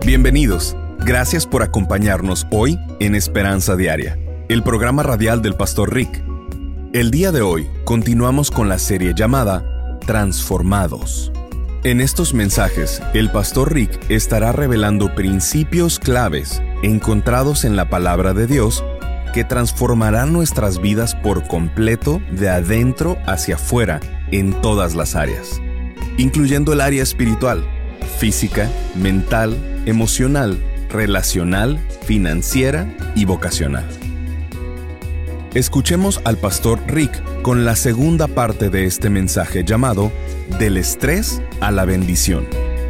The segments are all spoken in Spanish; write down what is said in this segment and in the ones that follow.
Bienvenidos. Gracias por acompañarnos hoy en Esperanza Diaria, el programa radial del Pastor Rick. El día de hoy continuamos con la serie llamada Transformados. En estos mensajes, el Pastor Rick estará revelando principios claves encontrados en la Palabra de Dios que transformarán nuestras vidas por completo de adentro hacia afuera en todas las áreas, incluyendo el área espiritual, física, mental, emocional, relacional, financiera y vocacional. Escuchemos al Pastor Rick con la segunda parte de este mensaje llamado Del estrés a la bendición.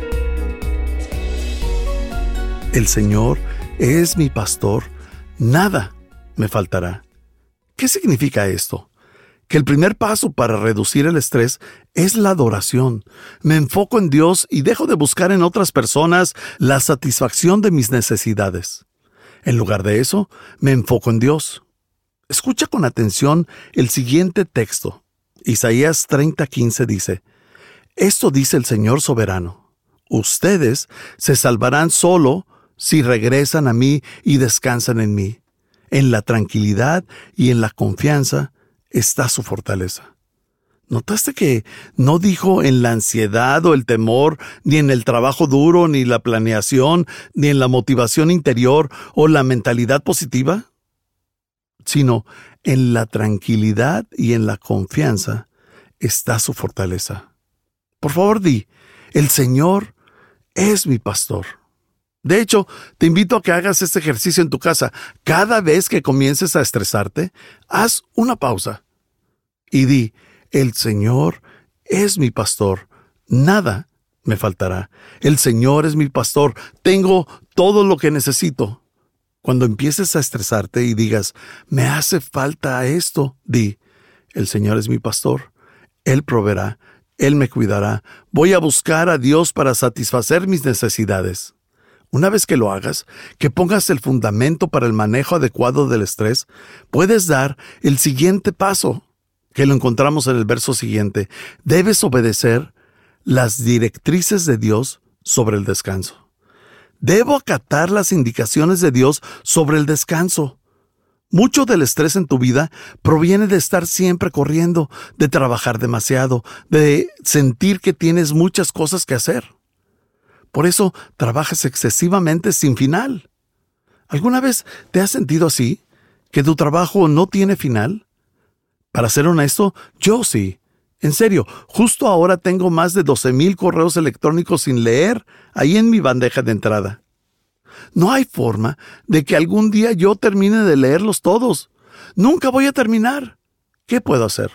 El Señor es mi pastor, nada me faltará. ¿Qué significa esto? Que el primer paso para reducir el estrés es la adoración. Me enfoco en Dios y dejo de buscar en otras personas la satisfacción de mis necesidades. En lugar de eso, me enfoco en Dios. Escucha con atención el siguiente texto. Isaías 30:15 dice: Esto dice el Señor soberano: ustedes se salvarán solo si regresan a mí y descansan en mí. En la tranquilidad y en la confianza está su fortaleza. ¿Notaste que no dijo en la ansiedad o el temor, ni en el trabajo duro, ni la planeación, ni en la motivación interior o la mentalidad positiva? Sino en la tranquilidad y en la confianza está su fortaleza. Por favor, di: el Señor es mi pastor. De hecho, te invito a que hagas este ejercicio en tu casa. Cada vez que comiences a estresarte, haz una pausa y di: el Señor es mi pastor, nada me faltará. El Señor es mi pastor, tengo todo lo que necesito. Cuando empieces a estresarte y digas: me hace falta esto, di: el Señor es mi pastor, Él proveerá, Él me cuidará. Voy a buscar a Dios para satisfacer mis necesidades. Una vez que lo hagas, que pongas el fundamento para el manejo adecuado del estrés, puedes dar el siguiente paso, que lo encontramos en el verso siguiente. Debes obedecer las directrices de Dios sobre el descanso. Debo acatar las indicaciones de Dios sobre el descanso. Mucho del estrés en tu vida proviene de estar siempre corriendo, de trabajar demasiado, de sentir que tienes muchas cosas que hacer. Por eso trabajas excesivamente sin final. ¿Alguna vez te has sentido así? ¿Que tu trabajo no tiene final? Para ser honesto, yo sí. En serio, justo ahora tengo más de 12,000 correos electrónicos sin leer ahí en mi bandeja de entrada. No hay forma de que algún día yo termine de leerlos todos. Nunca voy a terminar. ¿Qué puedo hacer?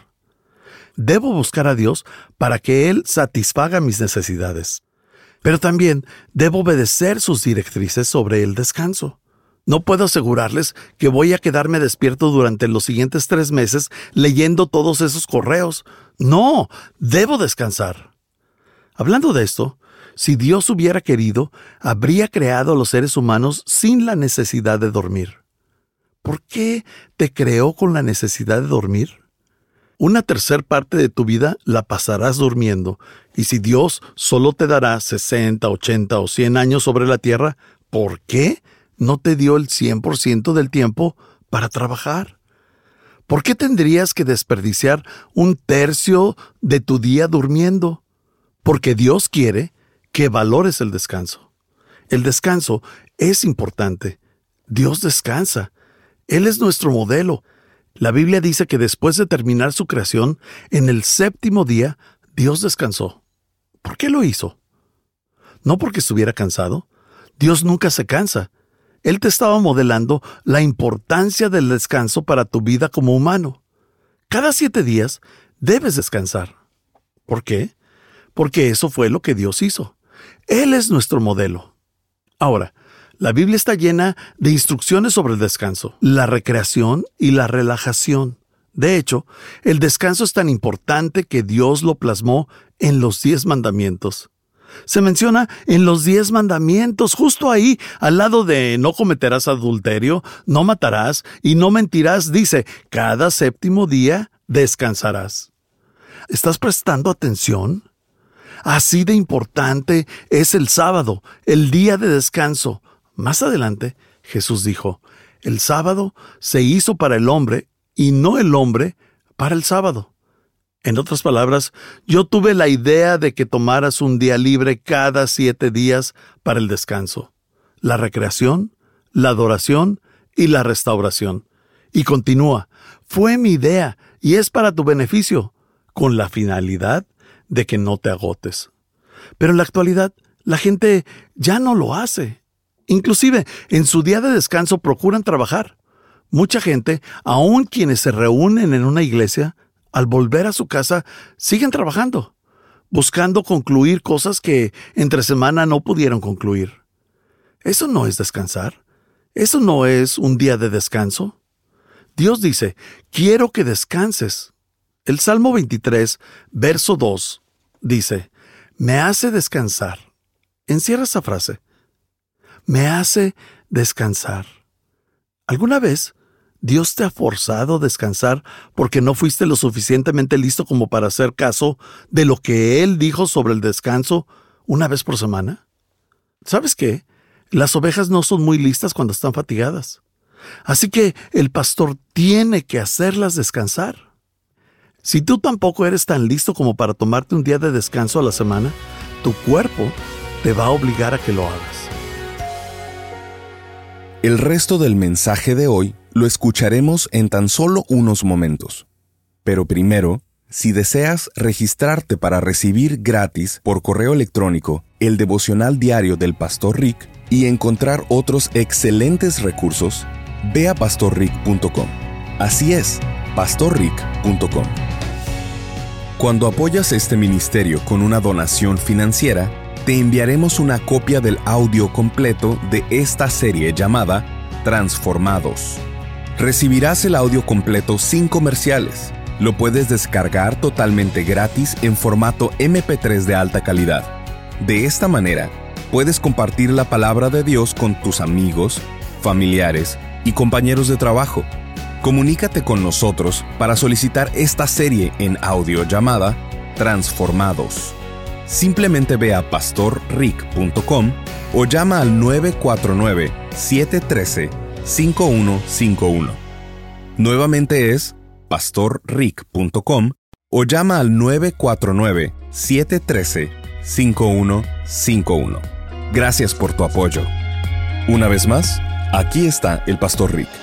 Debo buscar a Dios para que Él satisfaga mis necesidades. Pero también debo obedecer sus directrices sobre el descanso. No puedo asegurarles que voy a quedarme despierto durante los siguientes 3 meses leyendo todos esos correos. No, debo descansar. Hablando de esto, si Dios hubiera querido, habría creado a los seres humanos sin la necesidad de dormir. ¿Por qué te creó con la necesidad de dormir? Una tercera parte de tu vida la pasarás durmiendo, y si Dios solo te dará 60, 80 o 100 años sobre la tierra, ¿por qué no te dio el 100% del tiempo para trabajar? ¿Por qué tendrías que desperdiciar 1/3 de tu día durmiendo? Porque Dios quiere que valores el descanso. El descanso es importante. Dios descansa. Él es nuestro modelo. La Biblia dice que después de terminar su creación, en el 7º día, Dios descansó. ¿Por qué lo hizo? No porque estuviera cansado. Dios nunca se cansa. Él te estaba modelando la importancia del descanso para tu vida como humano. Cada 7 días debes descansar. ¿Por qué? Porque eso fue lo que Dios hizo. Él es nuestro modelo. Ahora, la Biblia está llena de instrucciones sobre el descanso, la recreación y la relajación. De hecho, el descanso es tan importante que Dios lo plasmó en los 10 mandamientos. Se menciona en los 10 mandamientos, justo ahí, al lado de no cometerás adulterio, no matarás y no mentirás, dice: cada 7º día descansarás. ¿Estás prestando atención? Así de importante es el sábado, el día de descanso. Más adelante, Jesús dijo, el sábado se hizo para el hombre y no el hombre para el sábado. En otras palabras, yo tuve la idea de que tomaras un día libre cada 7 días para el descanso, la recreación, la adoración y la restauración. Y continúa, fue mi idea y es para tu beneficio, con la finalidad de que no te agotes. Pero en la actualidad, la gente ya no lo hace. Inclusive, en su día de descanso procuran trabajar. Mucha gente, aun quienes se reúnen en una iglesia, al volver a su casa, siguen trabajando, buscando concluir cosas que entre semana no pudieron concluir. ¿Eso no es descansar? ¿Eso no es un día de descanso? Dios dice, quiero que descanses. El Salmo 23, verso 2, dice, me hace descansar. Encierra esa frase. Me hace descansar. ¿Alguna vez Dios te ha forzado a descansar porque no fuiste lo suficientemente listo como para hacer caso de lo que Él dijo sobre el descanso una vez por semana? ¿Sabes qué? Las ovejas no son muy listas cuando están fatigadas. Así que el pastor tiene que hacerlas descansar. Si tú tampoco eres tan listo como para tomarte un día de descanso a la semana, tu cuerpo te va a obligar a que lo hagas. El resto del mensaje de hoy lo escucharemos en tan solo unos momentos. Pero primero, si deseas registrarte para recibir gratis por correo electrónico el devocional diario del Pastor Rick y encontrar otros excelentes recursos, ve a pastorrick.com. Así es, pastorrick.com. Cuando apoyas este ministerio con una donación financiera, te enviaremos una copia del audio completo de esta serie llamada Transformados. Recibirás el audio completo sin comerciales. Lo puedes descargar totalmente gratis en formato MP3 de alta calidad. De esta manera, puedes compartir la palabra de Dios con tus amigos, familiares y compañeros de trabajo. Comunícate con nosotros para solicitar esta serie en audio llamada Transformados. Simplemente ve a pastorrick.com o llama al 949-713-5151. Nuevamente es pastorrick.com o llama al 949-713-5151. Gracias por tu apoyo. Una vez más, aquí está el Pastor Rick.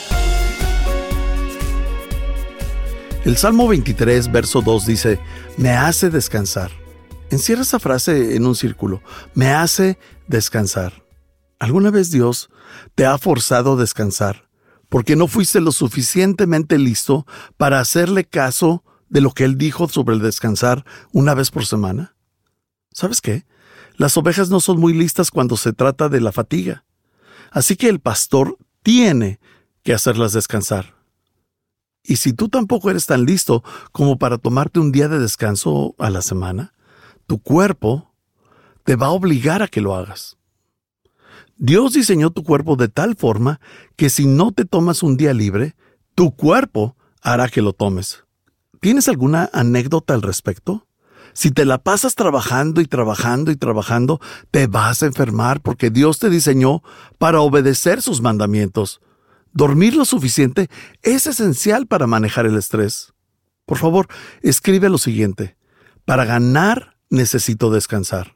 El Salmo 23, verso 2 dice, me hace descansar. Encierra esa frase en un círculo. Me hace descansar. ¿Alguna vez Dios te ha forzado a descansar porque no fuiste lo suficientemente listo para hacerle caso de lo que Él dijo sobre el descansar una vez por semana? ¿Sabes qué? Las ovejas no son muy listas cuando se trata de la fatiga. Así que el pastor tiene que hacerlas descansar. Y si tú tampoco eres tan listo como para tomarte un día de descanso a la semana, tu cuerpo te va a obligar a que lo hagas. Dios diseñó tu cuerpo de tal forma que si no te tomas un día libre, tu cuerpo hará que lo tomes. ¿Tienes alguna anécdota al respecto? Si te la pasas trabajando y trabajando y trabajando, te vas a enfermar porque Dios te diseñó para obedecer sus mandamientos. Dormir lo suficiente es esencial para manejar el estrés. Por favor, escribe lo siguiente. Para ganar, necesito descansar.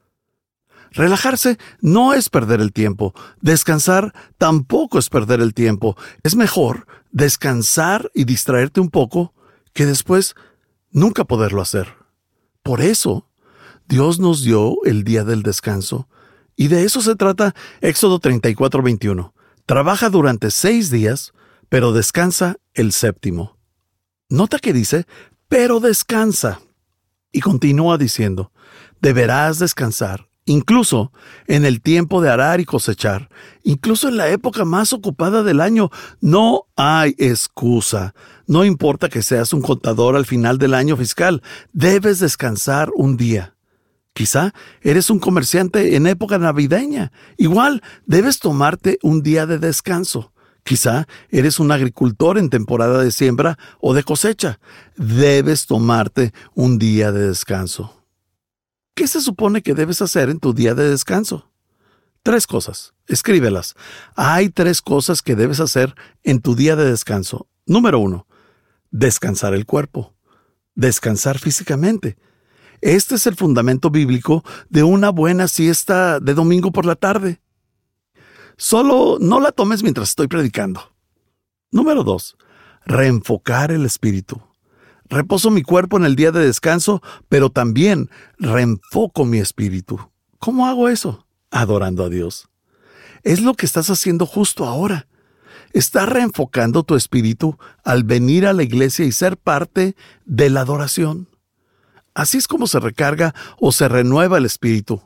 Relajarse no es perder el tiempo. Descansar tampoco es perder el tiempo. Es mejor descansar y distraerte un poco que después nunca poderlo hacer. Por eso, Dios nos dio el día del descanso. Y de eso se trata Éxodo 34:21. Trabaja durante 6 días, pero descansa el séptimo. Nota que dice, pero descansa. Y continúa diciendo, deberás descansar, incluso en el tiempo de arar y cosechar, incluso en la época más ocupada del año. No hay excusa. No importa que seas un contador al final del año fiscal, debes descansar un día. Quizá eres un comerciante en época navideña. Igual, debes tomarte un día de descanso. Quizá eres un agricultor en temporada de siembra o de cosecha. Debes tomarte un día de descanso. ¿Qué se supone que debes hacer en tu día de descanso? 3 cosas. Escríbelas. Hay 3 cosas que debes hacer en tu día de descanso. Número 1. Descansar el cuerpo. Descansar físicamente. Este es el fundamento bíblico de una buena siesta de domingo por la tarde. Solo no la tomes mientras estoy predicando. Número 2. Reenfocar el espíritu. Reposo mi cuerpo en el día de descanso, pero también reenfoco mi espíritu. ¿Cómo hago eso? Adorando a Dios. Es lo que estás haciendo justo ahora. Estás reenfocando tu espíritu al venir a la iglesia y ser parte de la adoración. Así es como se recarga o se renueva el espíritu.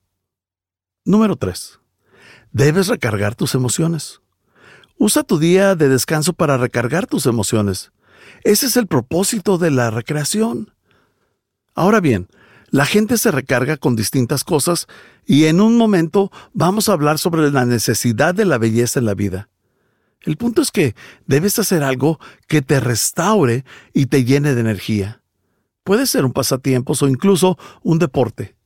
Número 3. Debes recargar tus emociones. Usa tu día de descanso para recargar tus emociones. Ese es el propósito de la recreación. Ahora bien, la gente se recarga con distintas cosas y en un momento vamos a hablar sobre la necesidad de la belleza en la vida. El punto es que debes hacer algo que te restaure y te llene de energía. Puede ser un pasatiempos o incluso un deporte.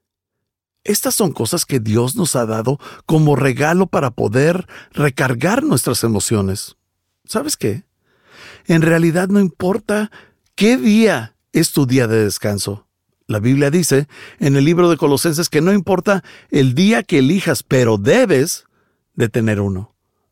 Estas son cosas que Dios nos ha dado como regalo para poder recargar nuestras emociones. ¿Sabes qué? En realidad no importa qué día es tu día de descanso. La Biblia dice en el libro de Colosenses que no importa el día que elijas, pero debes de tener uno.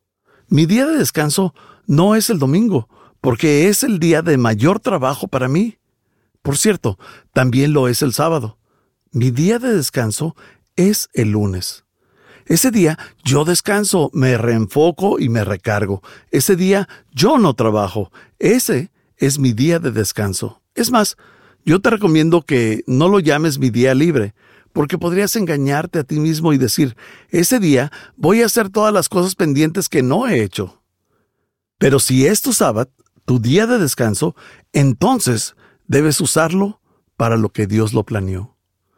Mi día de descanso no es el domingo, porque es el día de mayor trabajo para mí. Por cierto, también lo es el sábado. Mi día de descanso es el lunes. Ese día yo descanso, me reenfoco y me recargo. Ese día yo no trabajo. Ese es mi día de descanso. Es más, yo te recomiendo que no lo llames mi día libre, porque podrías engañarte a ti mismo y decir, ese día voy a hacer todas las cosas pendientes que no he hecho. Pero si es tu sábado, tu día de descanso, entonces debes usarlo para lo que Dios lo planeó.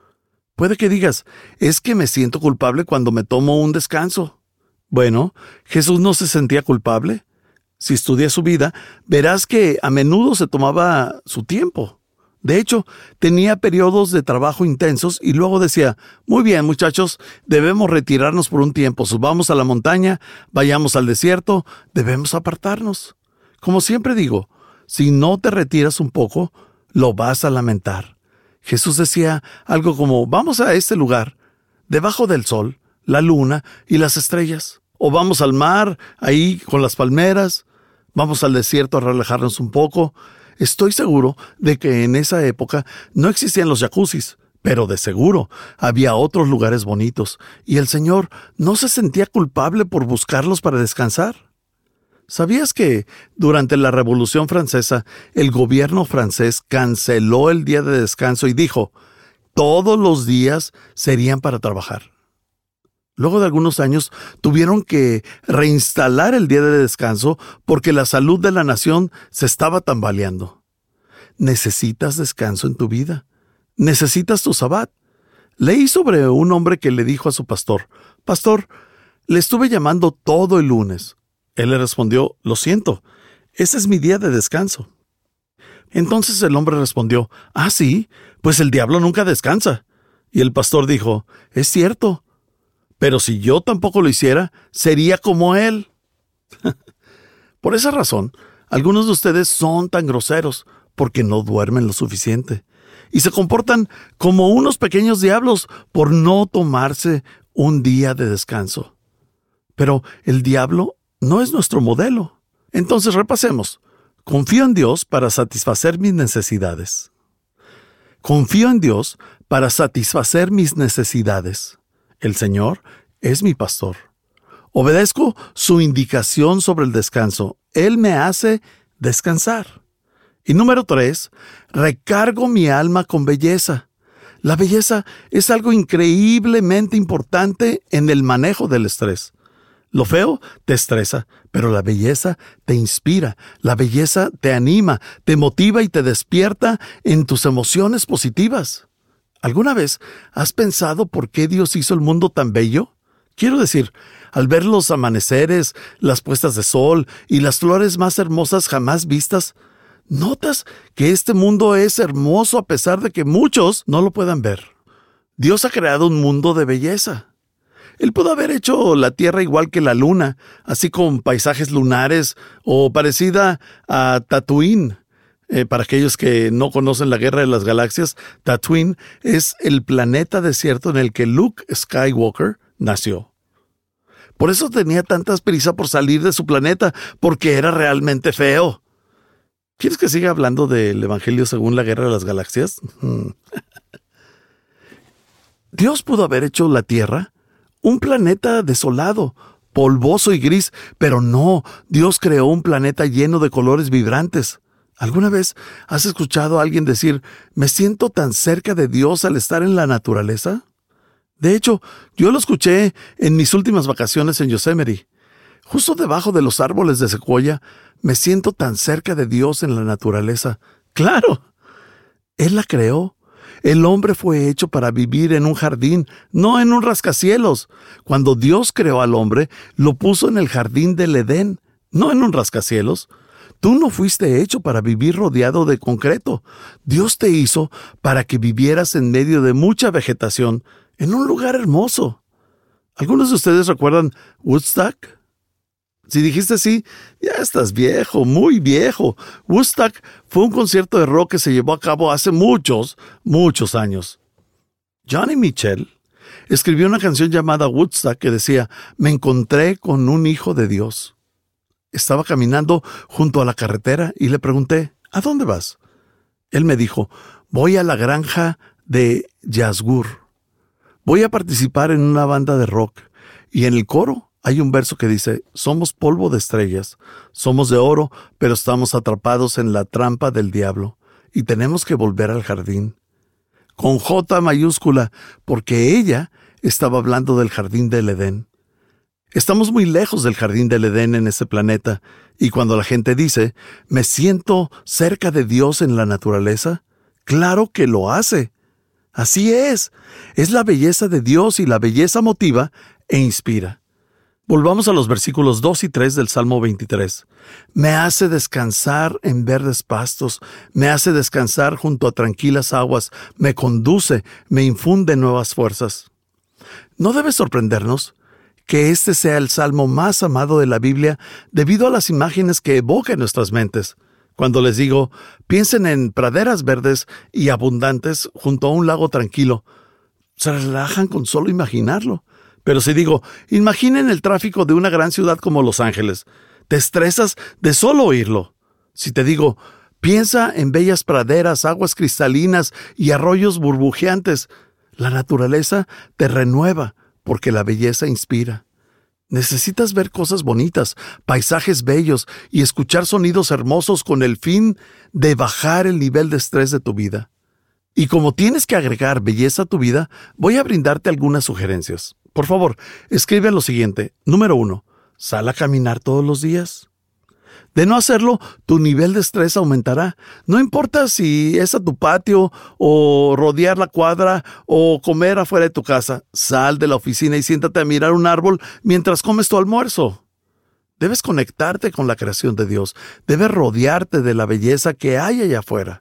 Puede que digas, es que me siento culpable cuando me tomo un descanso. Bueno, ¿Jesús no se sentía culpable? Si estudias su vida, verás que a menudo se tomaba su tiempo. De hecho, tenía periodos de trabajo intensos y luego decía, muy bien muchachos, debemos retirarnos por un tiempo, subamos a la montaña, vayamos al desierto, debemos apartarnos. Como siempre digo, si no te retiras un poco, lo vas a lamentar. Jesús decía algo como, vamos a este lugar, debajo del sol, la luna y las estrellas. O vamos al mar, ahí con las palmeras. Vamos al desierto a relajarnos un poco. Estoy seguro de que en esa época no existían los jacuzzis, pero de seguro había otros lugares bonitos, y el Señor no se sentía culpable por buscarlos para descansar. ¿Sabías que durante la Revolución Francesa el gobierno francés canceló el día de descanso y dijo, todos los días serían para trabajar? Luego de algunos años tuvieron que reinstalar el día de descanso porque la salud de la nación se estaba tambaleando. Necesitas descanso en tu vida. Necesitas tu sabbat. Leí sobre un hombre que le dijo a su pastor, «Pastor, le estuve llamando todo el lunes». Él le respondió, «Lo siento, ese es mi día de descanso». Entonces el hombre respondió, «Ah, sí, pues el diablo nunca descansa». Y el pastor dijo, «Es cierto, pero si yo tampoco lo hiciera, sería como él». Por esa razón, algunos de ustedes son tan groseros porque no duermen lo suficiente y se comportan como unos pequeños diablos por no tomarse un día de descanso. Pero el diablo no es nuestro modelo. Entonces repasemos. Confío en Dios para satisfacer mis necesidades. Confío en Dios para satisfacer mis necesidades. El Señor es mi pastor. Obedezco su indicación sobre el descanso. Él me hace descansar. Y número 3, recargo mi alma con belleza. La belleza es algo increíblemente importante en el manejo del estrés. Lo feo te estresa, pero la belleza te inspira, la belleza te anima, te motiva y te despierta en tus emociones positivas. ¿Alguna vez has pensado por qué Dios hizo el mundo tan bello? Quiero decir, al ver los amaneceres, las puestas de sol y las flores más hermosas jamás vistas, ¿notas que este mundo es hermoso a pesar de que muchos no lo puedan ver? Dios ha creado un mundo de belleza. Él pudo haber hecho la Tierra igual que la Luna, así con paisajes lunares o parecida a Tatooine. Para aquellos que no conocen la Guerra de las Galaxias, Tatooine es el planeta desierto en el que Luke Skywalker nació. Por eso tenía tantas prisa por salir de su planeta, porque era realmente feo. ¿Quieres que siga hablando del Evangelio según la Guerra de las Galaxias? Dios pudo haber hecho la Tierra un planeta desolado, polvoso y gris, pero no, Dios creó un planeta lleno de colores vibrantes. ¿Alguna vez has escuchado a alguien decir, me siento tan cerca de Dios al estar en la naturaleza? De hecho, yo lo escuché en mis últimas vacaciones en Yosemite. Justo debajo de los árboles de secuoya, me siento tan cerca de Dios en la naturaleza. ¡Claro! Él la creó. El hombre fue hecho para vivir en un jardín, no en un rascacielos. Cuando Dios creó al hombre, lo puso en el jardín del Edén, no en un rascacielos. Tú no fuiste hecho para vivir rodeado de concreto. Dios te hizo para que vivieras en medio de mucha vegetación, en un lugar hermoso. ¿Algunos de ustedes recuerdan Woodstock? Si dijiste sí, ya estás viejo, muy viejo. Woodstock fue un concierto de rock que se llevó a cabo hace muchos años. Johnny Mitchell escribió una canción llamada Woodstock que decía, me encontré con un hijo de Dios. Estaba caminando junto a la carretera y le pregunté, ¿a dónde vas? Él me dijo, voy a la granja de Yazgur. Voy a participar en una banda de rock. Y en el coro hay un verso que dice, somos polvo de estrellas, somos de oro, pero estamos atrapados en la trampa del diablo y tenemos que volver al jardín. Con J mayúscula, porque ella estaba hablando del jardín del Edén. Estamos muy lejos del jardín del Edén en ese planeta, y cuando la gente dice, me siento cerca de Dios en la naturaleza, claro que lo hace. Así es la belleza de Dios y la belleza motiva e inspira. Volvamos a los versículos 2 y 3 del Salmo 23. Me hace descansar en verdes pastos, me hace descansar junto a tranquilas aguas, me conduce, me infunde nuevas fuerzas. No debe sorprendernos que este sea el salmo más amado de la Biblia debido a las imágenes que evoca en nuestras mentes. Cuando les digo, piensen en praderas verdes y abundantes junto a un lago tranquilo, se relajan con solo imaginarlo. Pero si digo, imaginen el tráfico de una gran ciudad como Los Ángeles, te estresas de solo oírlo. Si te digo, piensa en bellas praderas, aguas cristalinas y arroyos burbujeantes, la naturaleza te renueva porque la belleza inspira. Necesitas ver cosas bonitas, paisajes bellos y escuchar sonidos hermosos con el fin de bajar el nivel de estrés de tu vida. Y como tienes que agregar belleza a tu vida, voy a brindarte algunas sugerencias. Por favor, escribe lo siguiente. Número 1. Sal a caminar todos los días. De no hacerlo, tu nivel de estrés aumentará. No importa si es a tu patio, o rodear la cuadra, o comer afuera de tu casa. Sal de la oficina y siéntate a mirar un árbol mientras comes tu almuerzo. Debes conectarte con la creación de Dios. Debes rodearte de la belleza que hay allá afuera.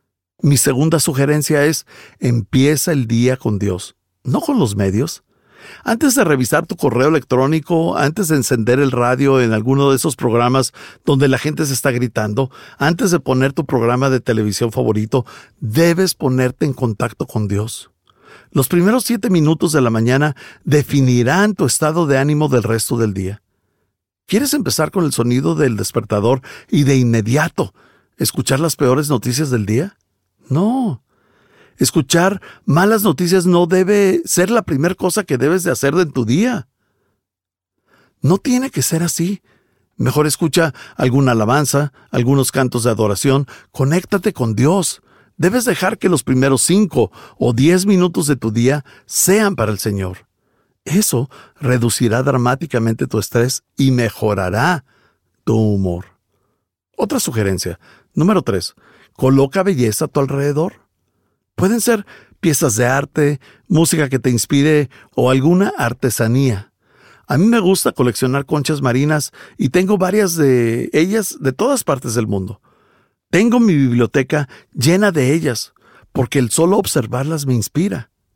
Mi segunda sugerencia es, empieza el día con Dios, no con los medios. Antes de revisar tu correo electrónico, antes de encender el radio en alguno de esos programas donde la gente se está gritando, antes de poner tu programa de televisión favorito, debes ponerte en contacto con Dios. Los primeros 7 minutos de la mañana definirán tu estado de ánimo del resto del día. ¿Quieres empezar con el sonido del despertador y de inmediato escuchar las peores noticias del día? No. Escuchar malas noticias no debe ser la primera cosa que debes de hacer en tu día. No tiene que ser así. Mejor escucha alguna alabanza, algunos cantos de adoración. Conéctate con Dios. Debes dejar que los primeros 5 o 10 minutos de tu día sean para el Señor. Eso reducirá dramáticamente tu estrés y mejorará tu humor. Otra sugerencia. Número 3. Coloca belleza a tu alrededor. Pueden ser piezas de arte, música que te inspire o alguna artesanía. A mí me gusta coleccionar conchas marinas y tengo varias de ellas de todas partes del mundo. Tengo mi biblioteca llena de ellas porque el solo observarlas me inspira.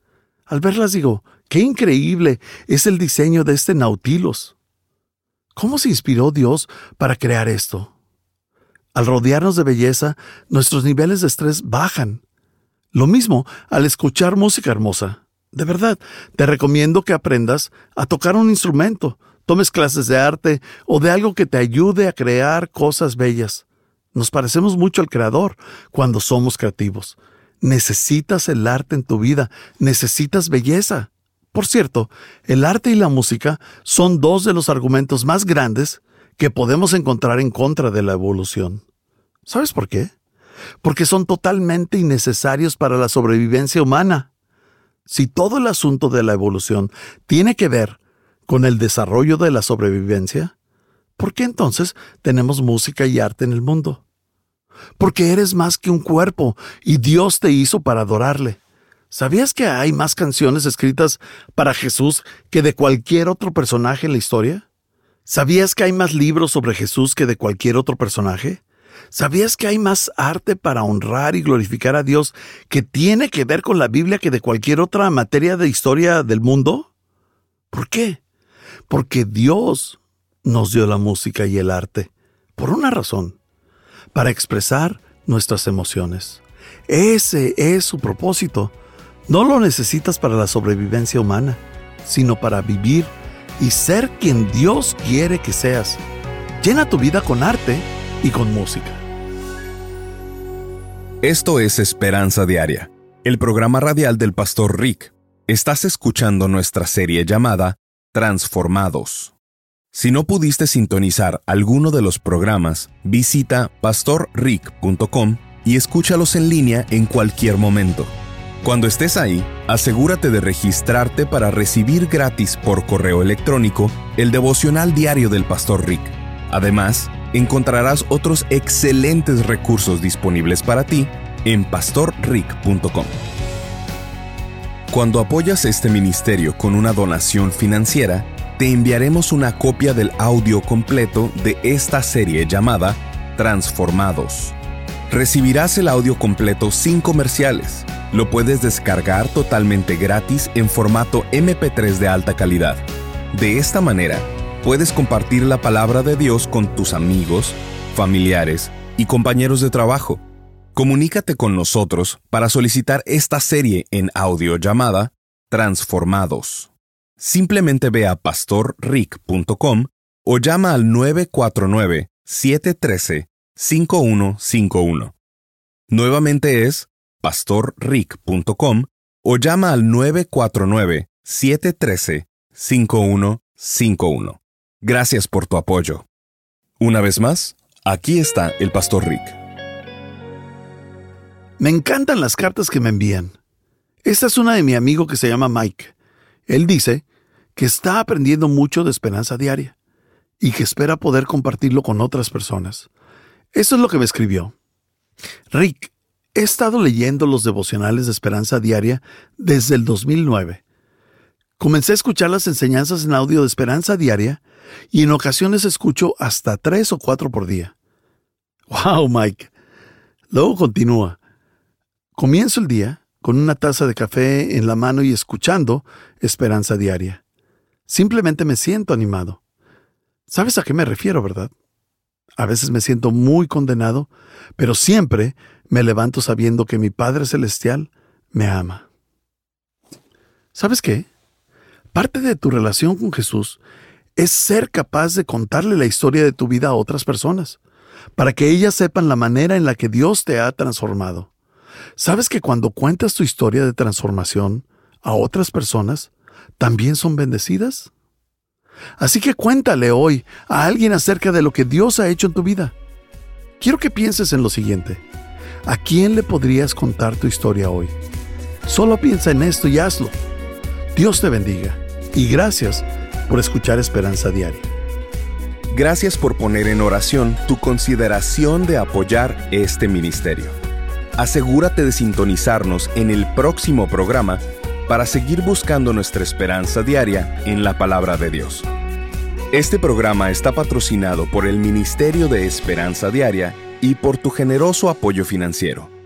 Al verlas digo, ¡qué increíble es el diseño de este Nautilus! ¿Cómo se inspiró Dios para crear esto? Al rodearnos de belleza, nuestros niveles de estrés bajan. Lo mismo al escuchar música hermosa. De verdad, te recomiendo que aprendas a tocar un instrumento, tomes clases de arte o de algo que te ayude a crear cosas bellas. Nos parecemos mucho al Creador cuando somos creativos. Necesitas el arte en tu vida, necesitas belleza. Por cierto, el arte y la música son dos de los argumentos más grandes que podemos encontrar en contra de la evolución. ¿Sabes por qué? Porque son totalmente innecesarios para la sobrevivencia humana. Si todo el asunto de la evolución tiene que ver con el desarrollo de la sobrevivencia, ¿por qué entonces tenemos música y arte en el mundo? Porque eres más que un cuerpo y Dios te hizo para adorarle. ¿Sabías que hay más canciones escritas para Jesús que de cualquier otro personaje en la historia? ¿Sabías que hay más libros sobre Jesús que de cualquier otro personaje? ¿Sabías que hay más arte para honrar y glorificar a Dios que tiene que ver con la Biblia que de cualquier otra materia de historia del mundo? ¿Por qué? Porque Dios nos dio la música y el arte, por una razón, para expresar nuestras emociones. Ese es su propósito. No lo necesitas para la sobrevivencia humana, sino para vivir y ser quien Dios quiere que seas. Llena tu vida con arte y con música. Esto es Esperanza Diaria, el programa radial del Pastor Rick. Estás escuchando nuestra serie llamada Transformados. Si no pudiste sintonizar alguno de los programas, visita pastorrick.com y escúchalos en línea en cualquier momento. Cuando estés ahí, asegúrate de registrarte para recibir gratis por correo electrónico el devocional diario del Pastor Rick. Además, encontrarás otros excelentes recursos disponibles para ti en pastorrick.com. Cuando apoyas este ministerio con una donación financiera, te enviaremos una copia del audio completo de esta serie llamada Transformados. Recibirás el audio completo sin comerciales. Lo puedes descargar totalmente gratis en formato MP3 de alta calidad. De esta manera, puedes compartir la palabra de Dios con tus amigos, familiares y compañeros de trabajo. Comunícate con nosotros para solicitar esta serie en audio llamada Transformados. Simplemente ve a pastorrick.com o llama al 949-713-5151. Nuevamente es pastorrick.com o llama al 949-713-5151. Gracias por tu apoyo. Una vez más, aquí está el Pastor Rick. Me encantan las cartas que me envían. Esta es una de mi amigo que se llama Mike. Él dice que está aprendiendo mucho de Esperanza Diaria y que espera poder compartirlo con otras personas. Eso es lo que me escribió. Rick, he estado leyendo los devocionales de Esperanza Diaria desde el 2009. Comencé a escuchar las enseñanzas en audio de Esperanza Diaria y en ocasiones escucho hasta 3 o 4 por día. ¡Wow, Mike! Luego continúa. Comienzo el día con una taza de café en la mano y escuchando Esperanza Diaria. Simplemente me siento animado. ¿Sabes a qué me refiero, verdad? A veces me siento muy condenado, pero siempre me levanto sabiendo que mi Padre Celestial me ama. ¿Sabes qué? Parte de tu relación con Jesús es ser capaz de contarle la historia de tu vida a otras personas, para que ellas sepan la manera en la que Dios te ha transformado. ¿Sabes que cuando cuentas tu historia de transformación a otras personas, también son bendecidas? Así que cuéntale hoy a alguien acerca de lo que Dios ha hecho en tu vida. Quiero que pienses en lo siguiente. ¿A quién le podrías contar tu historia hoy? Solo piensa en esto y hazlo. Dios te bendiga y gracias por escuchar Esperanza Diaria. Gracias por poner en oración tu consideración de apoyar este ministerio. Asegúrate de sintonizarnos en el próximo programa para seguir buscando nuestra esperanza diaria en la palabra de Dios. Este programa está patrocinado por el Ministerio de Esperanza Diaria y por tu generoso apoyo financiero.